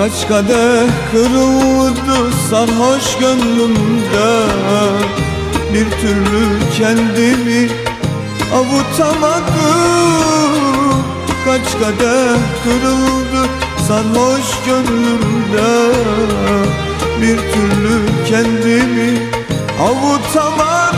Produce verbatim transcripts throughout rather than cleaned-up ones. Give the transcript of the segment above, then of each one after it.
Kaç kadeh kırıldı sarhoş gönlümde, bir türlü kendimi avutamadım. Kaç kadeh kırıldı sarhoş gönlümde, bir türlü kendimi avutamadım.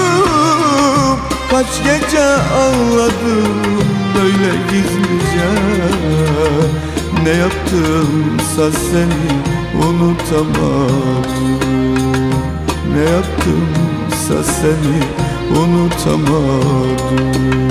Kaç gece ağladım böyle gizlice, ne yaptımsa seni unutamadım. Ne yaptımsa seni unutamadım.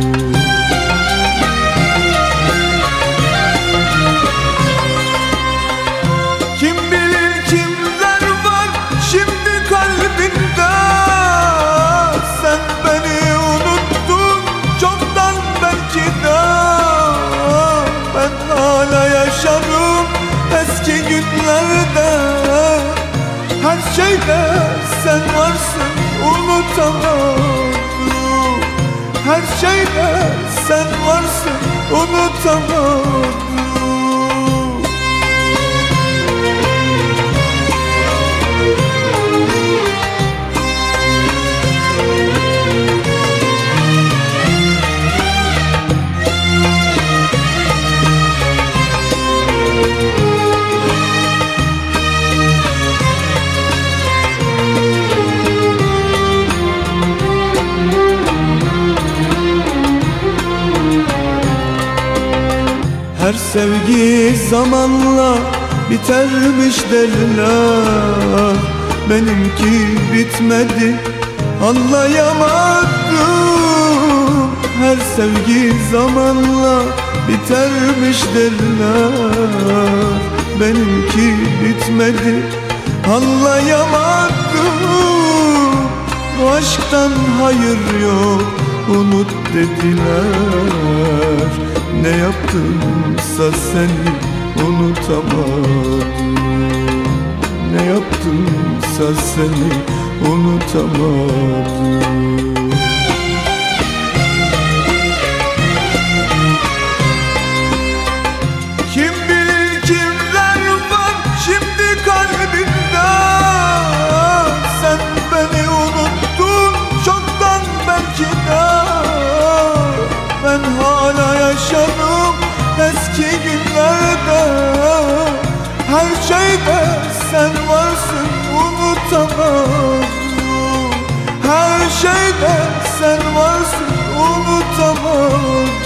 Kim bilir kimler var şimdi kalbinde, sen beni unuttun çoktan belki de. Ben hala yaşarım eski günlerde, her şeyde sen varsın unutamadım. Her şeyde sen varsın unutamadım. Her sevgi zamanla bitermiş derler, benimki bitmedi anlayamadım. Her sevgi zamanla bitermiş derler, benimki bitmedi anlayamadım. Bu aşktan hayır yok unut dediler, ne yaptımsa seni unutamadım. Ne yaptımsa seni unutamadım. Kim bilir kimler var şimdi kalbinde, sen beni unuttun çoktan belki de. Ben hala yaşarım eski günlerde, her şeyde sen varsın unutamadım. Her şeyde sen varsın unutamadım.